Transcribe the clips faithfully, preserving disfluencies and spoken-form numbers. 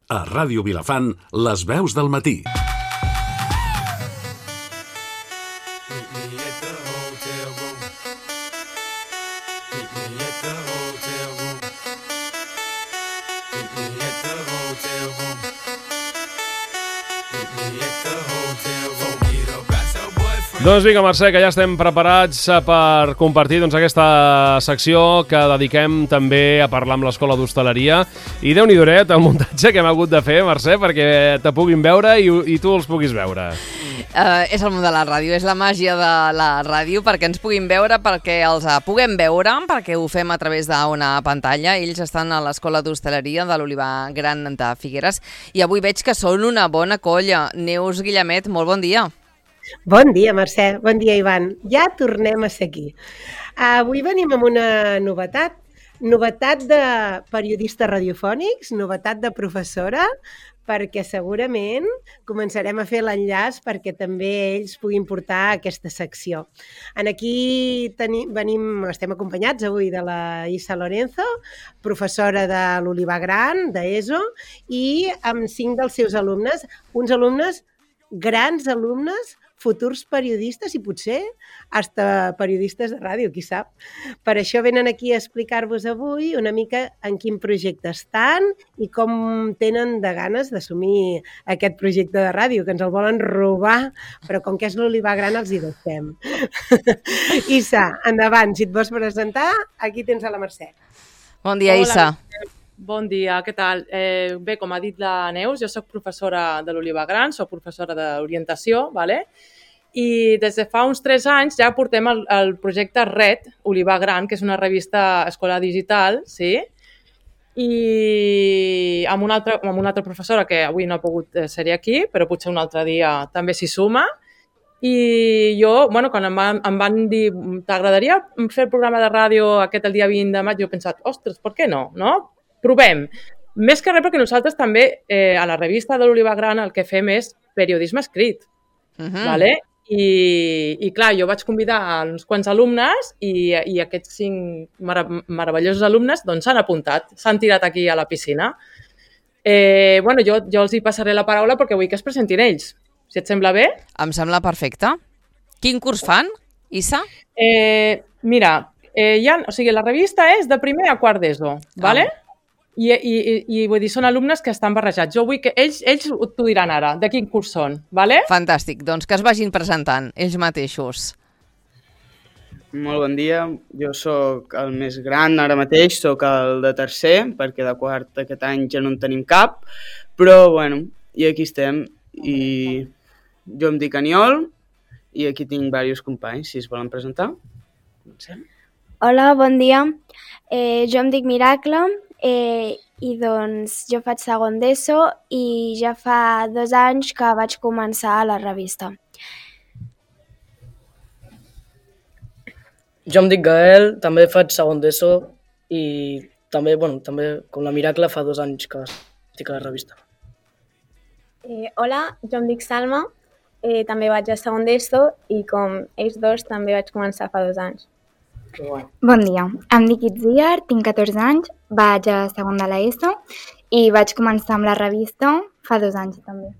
A Ràdio Vilafant, les veus del matí. Doncs vinga, Mercè, que ja estem preparats per compartir doncs, aquesta secció que dediquem també a parlar amb l'Escola d'Hostaleria. I Déu-n'hi-do, el muntatge que hem hagut de fer, Mercè, perquè te puguin veure i, i tu els puguis veure. Uh, és el món de la ràdio, és la màgia de la ràdio, perquè ens puguin veure, perquè els uh, puguem veure, perquè ho fem a través d'una pantalla. Ells estan a l'Escola d'Hostaleria de l'Olivar Gran de Figueres i avui veig que són una bona colla. Neus Guillemet, molt bon dia. Bon dia, Mercè. Bon dia, Ivan. Ja tornem a ser aquí. Avui venim amb una novetat. Novetat de periodistes radiofònics, novetat de professora, perquè segurament començarem a fer l'enllaç perquè també ells puguin portar aquesta secció. En aquí tenim, venim, estem acompanyats avui de la Isa Lorenzo, professora de l'Olivar Gran, d'ESO, i amb cinc dels seus alumnes, uns alumnes, grans alumnes, futurs periodistes i potser hasta periodistes de ràdio, qui sap. Per això venen aquí a explicar-vos avui una mica en quin projecte estan i com tenen de ganes d'assumir aquest projecte de ràdio, que ens el volen robar, però com que és l'Olivar Gran els hi deixem. Isa, endavant, si et vols presentar, aquí tens a la Mercè. Bon dia, Isa. Hola. Bon dia, què tal? Eh, bé, com ha dit la Neus, jo soc professora de l'Olivar Gran, soc professora d'orientació, ¿vale? I des de fa uns tres anys ja portem el, el projecte Red, Olivar Gran, que és una revista escolar digital, sí? I amb una, altra, amb una altra professora que avui no ha pogut ser aquí, però potser un altre dia també s'hi suma. I jo, bueno, quan em van, em van dir t'agradaria fer el programa de ràdio aquest el dia vint de maig, jo he pensat, ostres, per què no? No? Provem. Més que res perquè nosaltres també eh, a la revista de l'Olivar Gran el que fem és periodisme escrit. Uh-huh. Vale? I, I clar, jo vaig convidar a uns quants alumnes i, i aquests cinc mar meravellosos alumnes doncs s'han apuntat, s'han tirat aquí a la piscina. Eh, bueno, jo, jo els hi passaré la paraula perquè vull que es presentin ells. Si et sembla bé? Em sembla perfecte. Quin curs fan, Isa? Eh, mira, eh, ja, o sigui, la revista és de primer a quart d'ESO, vale? Ah. I, i, i vull dir, són alumnes que estan barrejats. Jo vull que ells, ells t'ho diran ara, de quin curs són, vale? Fantàstic, doncs que es vagin presentant, ells mateixos. Molt bon dia, jo sóc el més gran ara mateix, sóc el de tercer, perquè de quart aquest any ja no en tenim cap, però bueno, i aquí estem, i jo em dic Aniol, i aquí tinc diversos companys, si es volen presentar. Comencem. Hola, bon dia, eh, jo em dic Miracle, Eh, i doncs jo faig segon d'ESO i ja fa dos anys que vaig començar a la revista. Jo em dic Gael, també faig segon d'ESO i també, bueno, també com la Miracle fa dos anys que estic a la revista. Eh, hola, jo em dic Salma, eh, també vaig a segon d'ESO i com ells dos també vaig començar fa dos anys. Bon dia, em dic Itziar, tinc catorze anys, vaig a segon de l'ESO i vaig començar amb la revista fa dos anys també.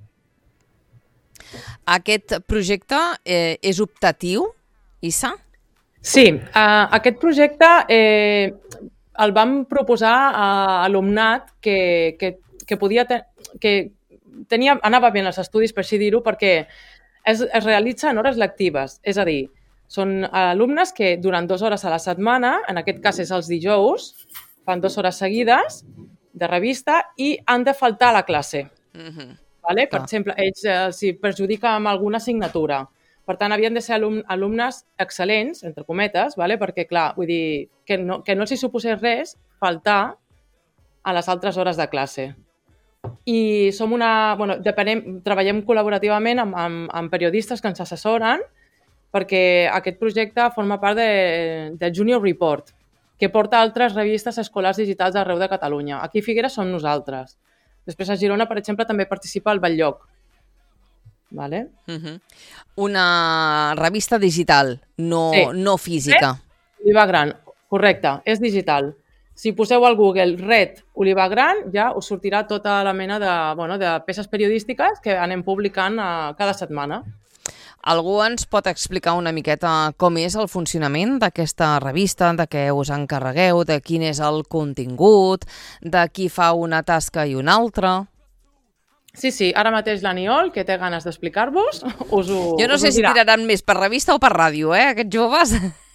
Aquest projecte eh, és optatiu, Isa? Sí, uh, aquest projecte eh, el vam proposar a alumnat que, que, que, podia ten que tenia, anava bé en els estudis, per així dir-ho, perquè es, es realitza en hores lectives, és a dir, són alumnes que durant dues hores a la setmana, en aquest cas és els dijous, fan dues hores seguides de revista i han de faltar a la classe. Uh-huh. Vale? Per ah. exemple, ells eh, s'hi perjudica amb alguna assignatura. Per tant, havien de ser alum alumnes excel·lents, entre cometes, vale? Perquè, clar, vull dir, que no, que no s'hi suposés res faltar a les altres hores de classe. I som una... Bueno, depenem, treballem col·laborativament amb, amb, amb periodistes que ens assessoren perquè aquest projecte forma part de, de Junior Report, que porta altres revistes escolars digitals arreu de Catalunya. Aquí a Figueres som nosaltres. Després a Girona, per exemple, també participa el Batllloc. Vale? Uh-huh. Una revista digital, no, sí. no física. Olivar Gran, correcte, és digital. si poseu al Google Red Olivar Gran, ja us sortirà tota la mena de, bueno, de peces periodístiques que anem publicant uh, cada setmana. Algú ens pot explicar una miqueta com és el funcionament d'aquesta revista, de què us encarregueu, de quin és el contingut, de qui fa una tasca i una altra? Sí, sí, ara mateix l'Aniol, que té ganes d'explicar-vos, us ho Jo no sé si tiraran més per revista o per ràdio, eh, aquests joves.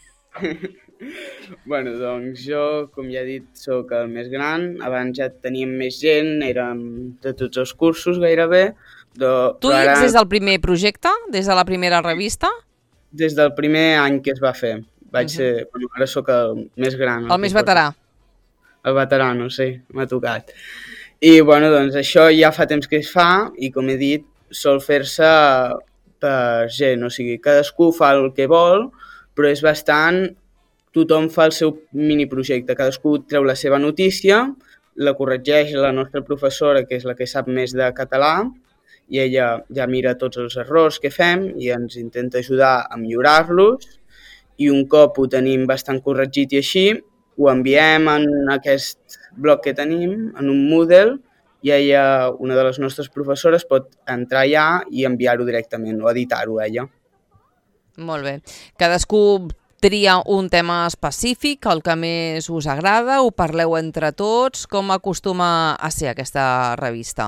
Bueno, doncs jo, com ja he dit, sóc el més gran. Abans ja teníem més gent, érem de tots els cursos gairebé. De... Tu hi ets des del primer projecte, des de la primera revista? Des del primer any que es va fer. Vaig uh-huh. ser, bueno, ara sóc el més gran. El, el més veterà. El veterano, sí, m'ha tocat. I, bueno, doncs això ja fa temps que es fa i, com he dit, sol fer-se per gent. O sigui, cadascú fa el que vol, però és bastant... Tothom fa el seu miniprojecte. Cadascú treu la seva notícia, la corregeix la nostra professora, que és la que sap més de català, i ella ja mira tots els errors que fem i ens intenta ajudar a millorar-los. I un cop ho tenim bastant corregit i així, ho enviem en aquest bloc que tenim, en un Moodle, i ella, una de les nostres professores, pot entrar allà i enviar-ho directament o editar-ho ella. Molt bé. Cadascú tria un tema específic, el que més us agrada, ho parleu entre tots, com acostuma a ser aquesta revista?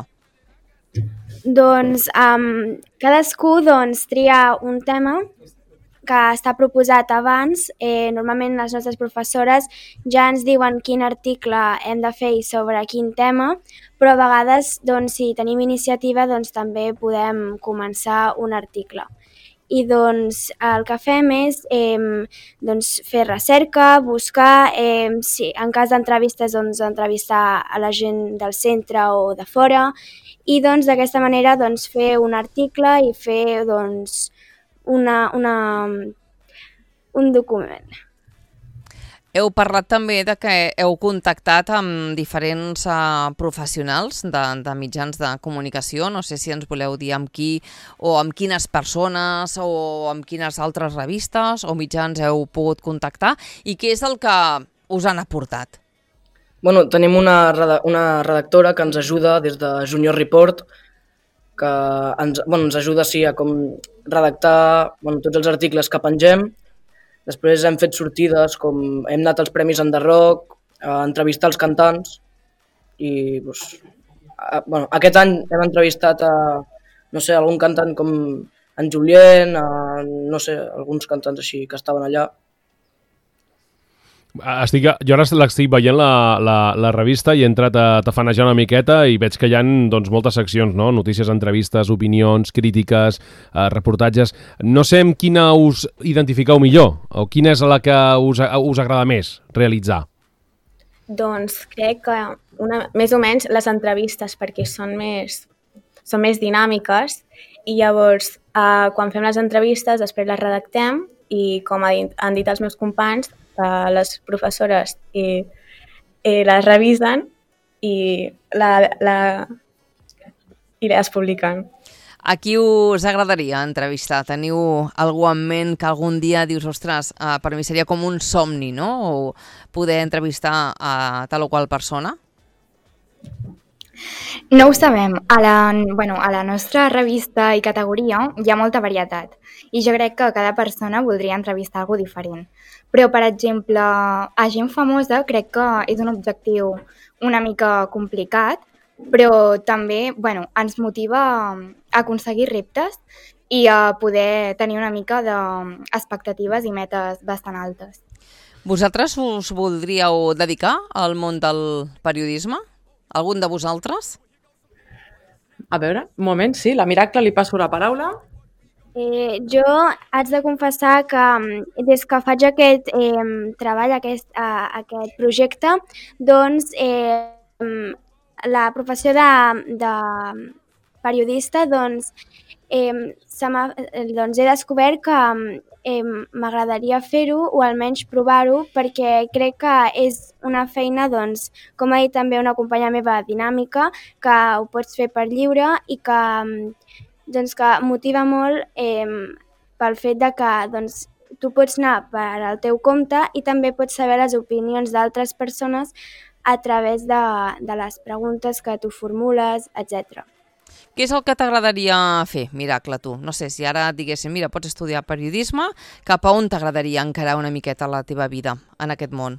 Doncs um, cadascú doncs, tria un tema que està proposat abans. Eh, normalment les nostres professores ja ens diuen quin article hem de fer i sobre quin tema, però a vegades, doncs, si tenim iniciativa, doncs, també podem començar un article. I doncs, el que fem és eh, doncs, fer recerca, buscar, eh, si, en cas d'entrevistes, doncs, entrevistar a la gent del centre o de fora, i doncs, d'aquesta manera doncs, fer un article i fer doncs, una, una, un document. Heu parlat també de que heu contactat amb diferents uh, professionals de, de mitjans de comunicació. No sé si ens voleu dir amb qui o amb quines persones o amb quines altres revistes o mitjans heu pogut contactar i què és el que us han aportat? Bueno, tenim una, una redactora que ens ajuda des de Junior Report, que ens, bueno, ens ajuda sí, a com redactar bueno, tots els articles que pengem. Després hem fet sortides, com hem anat als Premis Enderrock, a entrevistar els cantants i doncs, a, bueno, aquest any hem entrevistat a, no sé, algun cantant com en Julien, a, no sé, alguns cantants així que estaven allà. Estic, jo ara l'estic veient la, la, la revista i he entrat a tafanejar una miqueta i veig que hi ha doncs, moltes seccions, no? Notícies, entrevistes, opinions, crítiques, eh, reportatges. No sé amb quina us identifiqueu millor o quina és la que us, us agrada més realitzar. Doncs crec que una, més o menys les entrevistes, perquè són més, són més dinàmiques i llavors eh, quan fem les entrevistes després les redactem i com han dit els meus companys, Uh, les professores i, i les revisen i, la, la, i les publiquen. A qui us agradaria entrevistar? Teniu algú en ment que algun dia dius, ostres, uh, per mi seria com un somni, no? O poder entrevistar a tal o qual persona? No ho sabem. A la, bueno, a la nostra revista i categoria hi ha molta varietat i jo crec que cada persona voldria entrevistar algú diferent. Però, per exemple, a gent famosa crec que és un objectiu una mica complicat, però també bueno, ens motiva a aconseguir reptes i a poder tenir una mica d'expectatives i metes bastant altes. Vosaltres us voldríeu dedicar al món del periodisme? Algun de vosaltres? A veure, un moment, sí, la Miracle li passo la paraula. Eh, jo haig de confessar que des que faig aquest eh, treball, aquest, eh, aquest projecte, doncs eh, la professió de, de periodista doncs, eh, se doncs he descobert que eh, m'agradaria fer-ho o almenys provar-ho perquè crec que és una feina, doncs, com ha dit també una companya meva, dinàmica, que ho pots fer per lliure i que doncs que motiva molt eh, pel fet de que doncs, tu pots anar per al teu compte i també pots saber les opinions d'altres persones a través de, de les preguntes que tu formules, etcètera. Què és el que t'agradaria fer, Miracle, tu? No sé, si ara et diguéssim, mira, pots estudiar periodisme, cap a on t'agradaria encarar una miqueta la teva vida en aquest món?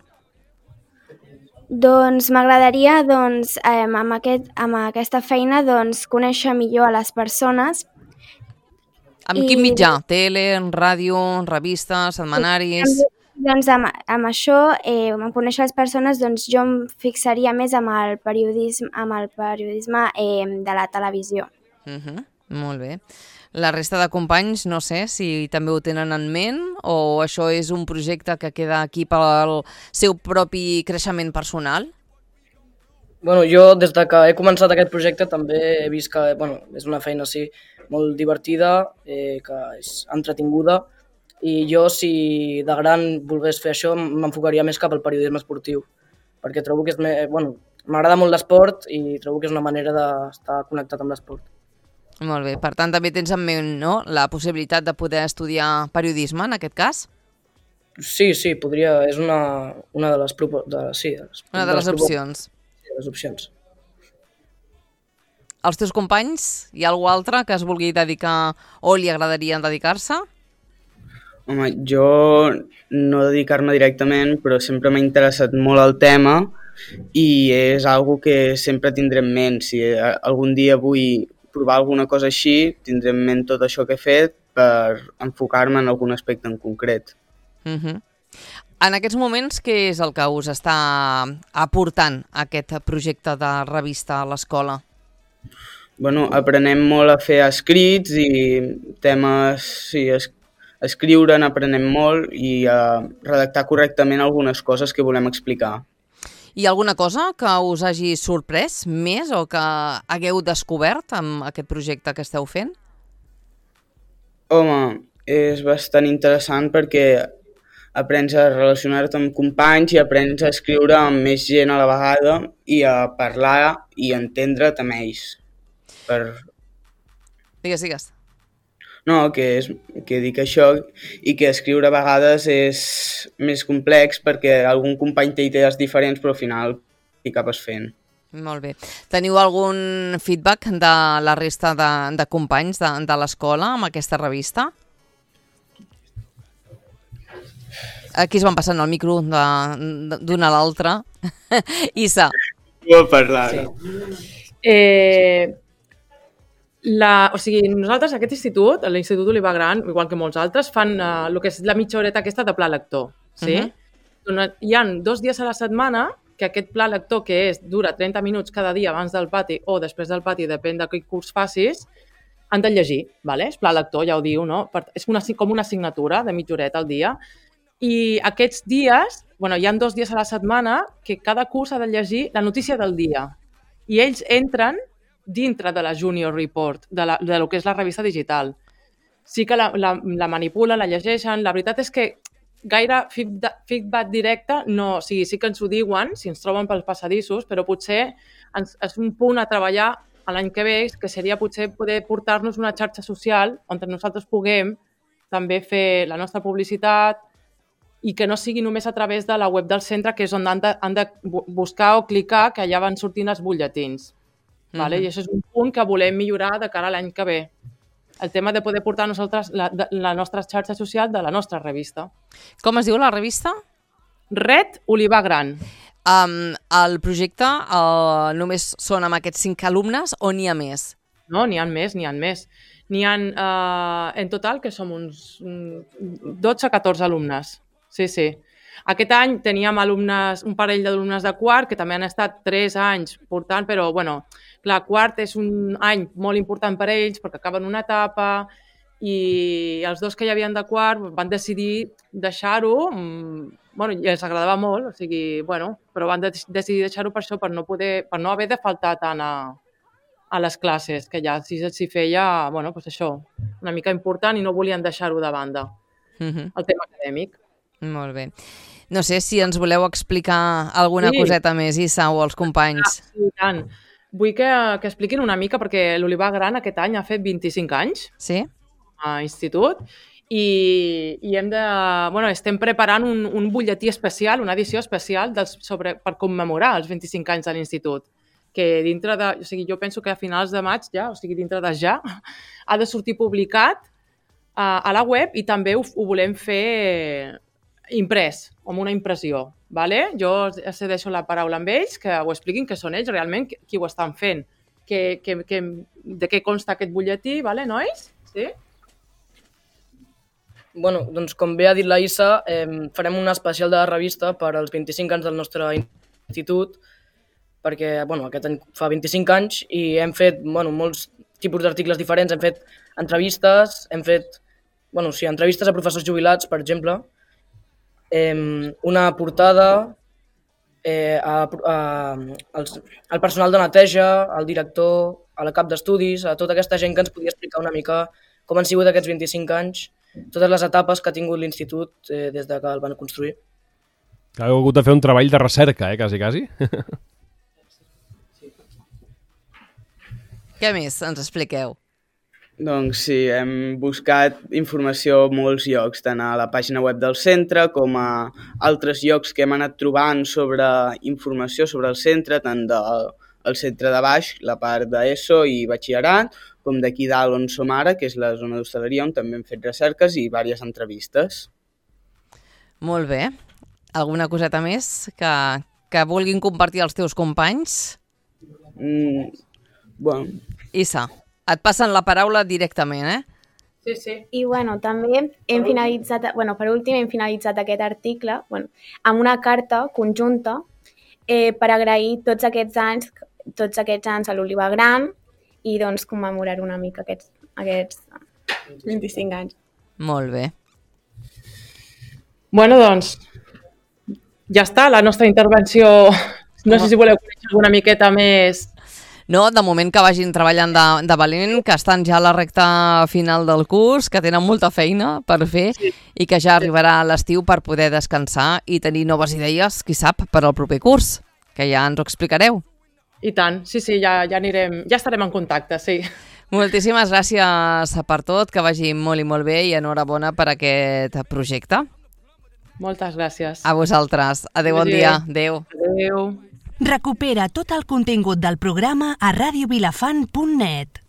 Doncs m'agradaria, doncs, eh, amb, aquest, amb aquesta feina, doncs, conèixer millor a les persones. Amb I... quin mitjà? Tele, ràdio, revistes, setmanaris... Doncs amb, amb això, eh, amb conèixer les persones, doncs jo em fixaria més amb el periodisme, amb el periodisme eh, de la televisió. Uh-huh. Molt bé. La resta de companys, no sé si també ho tenen en ment o això és un projecte que queda aquí pel seu propi creixement personal? Bueno, jo des de que he començat aquest projecte també he vist que bueno, és una feina sí, molt divertida, eh, que és entretinguda, i jo, si de gran volgués fer això, m'enfocaria més cap al periodisme esportiu, perquè trobo que és més... Bueno, m'agrada molt l'esport i trobo que és una manera d'estar connectat amb l'esport. Molt bé, per tant també tens en ment, no?, la possibilitat de poder estudiar periodisme, en aquest cas? Sí, sí, podria... És una, una de les... Propo, de, sí, de les una de, de les, les opcions. Sí, de les opcions. Els teus companys, hi ha algú altre que es vulgui dedicar o li agradaria dedicar-se? Home, jo no dedicar-me directament, però sempre m'ha interessat molt el tema i és algo que sempre tindré en ment. Si algun dia vull provar alguna cosa així, tindré en ment tot això que he fet per enfocar-me en algun aspecte en concret. Uh-huh. En aquests moments, què és el que us està aportant aquest projecte de revista a l'escola? Bueno, aprenem molt a fer escrits i temes... Sí, es escriure n'aprenem molt i a redactar correctament algunes coses que volem explicar. Hi ha alguna cosa que us hagi sorprès més o que hagueu descobert amb aquest projecte que esteu fent? Home, és bastant interessant perquè aprens a relacionar-te amb companys i aprens a escriure amb més gent a la vegada i a parlar i entendre't amb ells. Per... Digues, digues. No, que, és, que dic això i que escriure a vegades és més complex perquè algun company té idees diferents però al final hi acabes fent. Molt bé. Teniu algun feedback de la resta de, de companys de, de l'escola amb aquesta revista? Aquí es van passant el micro d'una a l'altra. Issa. Vull parlar. Sí. Eh... La, o sigui, nosaltres, aquest institut, l'Institut Olivar Gran, igual que molts altres, fan uh, el que és la mitja horeta aquesta de pla lector. Sí? Uh-huh. Hi ha dos dies a la setmana que aquest pla lector, que és, dura trenta minuts cada dia abans del pati o després del pati, depèn de quin curs facis, han de llegir. ¿vale? És pla lector, ja ho diu, no? És una, com una assignatura de mitja horeta al dia. I aquests dies, bueno, hi ha dos dies a la setmana que cada curs ha de llegir la notícia del dia. I ells entren dintre de la Junior Report, de, la, de lo que és la revista digital. Sí que la, la, la manipulen, la llegeixen. La veritat és que gaire feedback directe no... O sigui, sí que ens ho diuen, si ens troben pels passadissos, però potser ens, és un punt a treballar a l'any que ve, que seria potser poder portar-nos una xarxa social on nosaltres puguem també fer la nostra publicitat i que no sigui només a través de la web del centre, que és on han de, han de buscar o clicar, que allà van sortint els butlletins. Vale? I això és un punt que volem millorar de cara a l'any que ve. El tema de poder portar nosaltres la, la nostra xarxa social de la nostra revista. Com es diu la revista? Red Olivar Gran. Um, el projecte uh, només són amb aquests cinc alumnes o n'hi ha més? No, n'hi ha més, n'hi ha més. N'hi ha, uh, en total, que som uns dotze a catorze alumnes. Sí, sí. Aquest any teníem alumnes, un parell d'alumnes de quart, que també han estat tres anys portant, però, bueno, clar, quart és un any molt important per a ells perquè acaben una etapa i els dos que hi havien de quart van decidir deixar-ho, bueno, i els agradava molt, o sigui, bueno, però van de decidir deixar-ho per això, per no, poder, per no haver de faltar tant a, a les classes, que ja si s'hi feia, bueno, doncs això, una mica important i no volien deixar-ho de banda, uh-huh. el tema acadèmic. Molt bé. No sé si ens voleu explicar alguna sí. coseta més, Issa, o els companys. Ah, sí, tant. Vull que, que expliquin una mica, perquè l'Olivar Gran aquest any ha fet vint-i-cinc anys sí? a institut, i, i hem de, bueno, estem preparant un, un butlletí especial, una edició especial dels, sobre, per commemorar els vint-i-cinc anys de l'institut, que dintre de, o sigui, jo penso que a finals de maig ja, o sigui, dintre de ja, ha de sortir publicat uh, a la web i també ho, ho volem fer imprès, amb una impressió. Vale? Jo cedeixo la paraula amb ells, que ho expliquin, que són ells realment qui ho estan fent, que, que, que, de què consta aquest butlletí, vale, nois? Sí? Bueno, doncs com bé ha dit la Issa, eh, farem una especial de la revista per als vint-i-cinc anys del nostre institut, perquè bueno, aquest any fa vint-i-cinc anys i hem fet bueno, molts tipus d'articles diferents, hem fet entrevistes, hem fet bueno, sí, entrevistes a professors jubilats, per exemple, eh, una portada eh, a, a, als, al personal de neteja, al director, a la cap d'estudis, a tota aquesta gent que ens podia explicar una mica com han sigut aquests vint-i-cinc anys, totes les etapes que ha tingut l'institut eh, des de que el van construir. Que heu hagut de fer un treball de recerca, eh, quasi, quasi. Què més ens expliqueu? Doncs sí, hem buscat informació a molts llocs, tant a la pàgina web del centre com a altres llocs que hem anat trobant sobre informació sobre el centre, tant del el centre de baix, la part d'ESO i batxillerat, com d'aquí dalt on som ara, que és la zona d'hostaleria, on també hem fet recerques i diverses entrevistes. Molt bé. Alguna coseta més que, que vulguin compartir els teus companys? Mm, bueno. Issa, et passen la paraula directament, eh? Sí, sí. I bueno, també hem finalitzat, bueno, per últim hem finalitzat aquest article bueno, amb una carta conjunta eh, per agrair tots aquests anys, tots aquests anys a l'Oliva Gran i doncs commemorar una mica aquests, aquests vint-i-cinc anys. Molt bé. Bueno, doncs, ja està, la nostra intervenció. No sé si voleu conèixer alguna miqueta més. No, de moment que vagin treballant de, de valent, que estan ja a la recta final del curs, que tenen molta feina per fer sí. i que ja arribarà l'estiu per poder descansar i tenir noves idees, qui sap, per al proper curs, que ja ens ho explicareu. I tant, sí, sí, ja, ja anirem, ja estarem en contacte, sí. Moltíssimes gràcies per tot, que vagi molt i molt bé i enhorabona per aquest projecte. Moltes gràcies. A vosaltres. Adéu, bon dia. Adéu. Adéu. Recupera tot el contingut del programa a radio vilafant punt net.